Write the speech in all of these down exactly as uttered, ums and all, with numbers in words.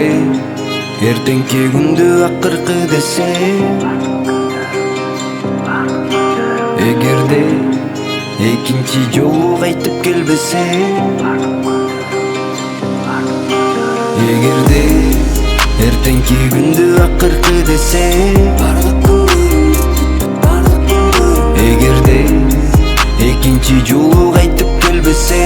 Эгерде эртеңки күндү акыркы десе, эгерде экинчи жолу кайтып келбесе, эгерде эртеңки күндү акыркы десе, эгерде экинчи жолу кайтып келбесе,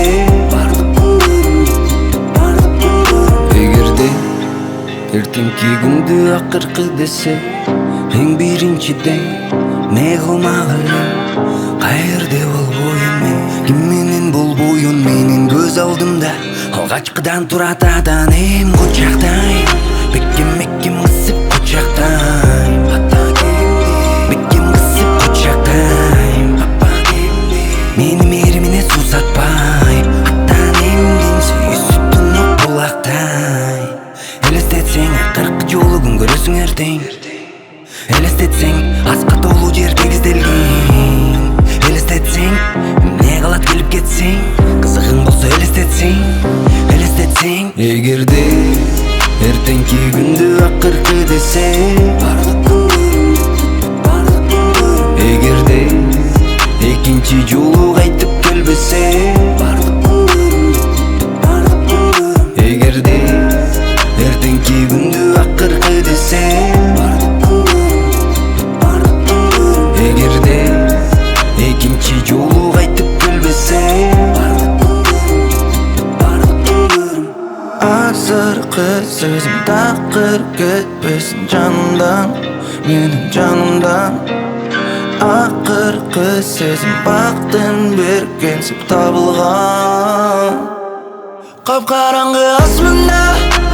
эгерде эртеңки күндү акыркы десе, эң биринчиден не кылмагыла, каерде болбойм мен, ким менен болбойм менин көз алдымда, алгачкыдан турат атанем кучактайм, бекем бекем кысып кучактайм, бекем кысып кучактайм, мени мээримине суусатпай, атанем ден сүйүүсүттүн ок булактай. Элестетсең акыркы жолу күн көрөсүң эртең, элестетсең аска толуу жер тегизделген, элестетсең эмне кылат келип кетсең, кызыгың болсо элестетсең, элестетсең. Эгерде эртеңки күндү акыркы десе, эгерде экинчи жолу кайтып келбесе, эгерде эртеңки күндү акыркы десе, эгерде экинчи жолу кайтып келбесе, азыркы сөзүм такыр кетпесин жанымдан, менин жанымдан. Акыркы сезим бактын бергенсип табылган, капкараңгы асманда